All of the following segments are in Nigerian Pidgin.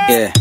Yeah.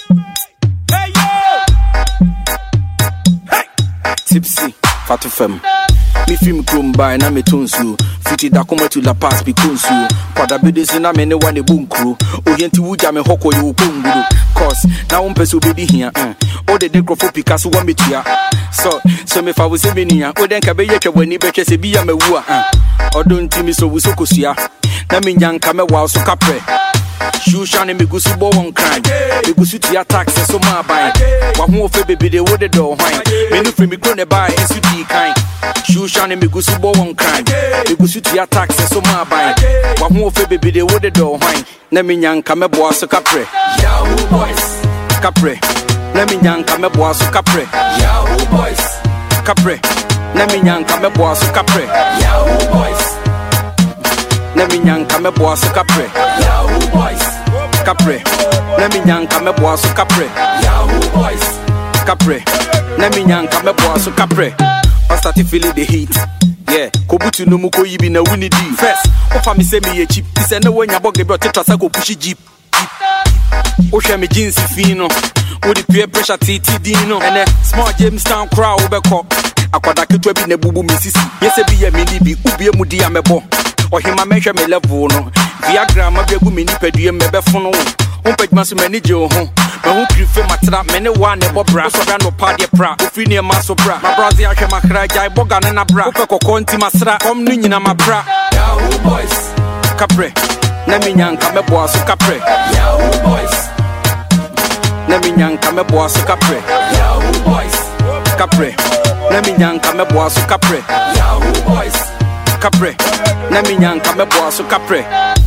Tipsy, Fatu Fem. Me film Krumba and I'm a tonsu. Fiti da come to La Paz Piconsu. Pada bidis in a mene one a boom crew. Orienti Wuja me hoko you punguru. Cause now un peso bidi here. O de necropho Picasso one me tia. So me if I was a minia, o then Cabeye when he betches a bia me wua. Or don't timi so wusokusia. Nami yanka me wow so capre. Shushan and Migusu Bowen crime. Migusu to your taxes so my buy. Wahu fe baby they would the door wine. Many free me gonna buy and suit kind. Shushan and Migusu Bowen crime. Migusu to your taxes so my buy. Wahu fe baby they would the door wine. Nami yanka me boa so capre. Yahoo boys. Capre. Nami yanka me boa so capre. Yahoo boys. Capre. Nami yanka me boa so capre. Yahoo boys. Nami yanka me boa so capre. Yahoo boys. Capre. Nami yanka me boa so capre. Yahoo boys. Capre. Nami yanka me boa so capre. I started feeling the heat. Yeah, Kobutu no muko yibi na wini di. First, ofa mi say me ye cheap. He said no when ya boge be tetra go push jeep. O hwe me jeans fino. O the peer pressure TT dino. And small Jamestown crowd obeko. Akwada ketwa bi na bubu mesisi. Yese bi ye mini bi ubie mu di amebo. O hima mehwe me level no. Viagra ma bi agu me ni padue me be fono. Umpejma so mani je ho. Me hu krife matra me ne wa ne bobra. So bra no pa de pra. Ofri ne ma so bra. Ma brazi ahwe makra jai boga ne na bra. Upe kokko nti masra. Kom no nyina ma bra. Yahoo boys. Capre. Na me nyanka me boa so capre. Yahoo boys. Na me nyanka me boa so capre. Yahoo boys. Capre. Na me nyanka me boa so capre. Yahoo boys. Capre. Na me nyanka me boa so capre.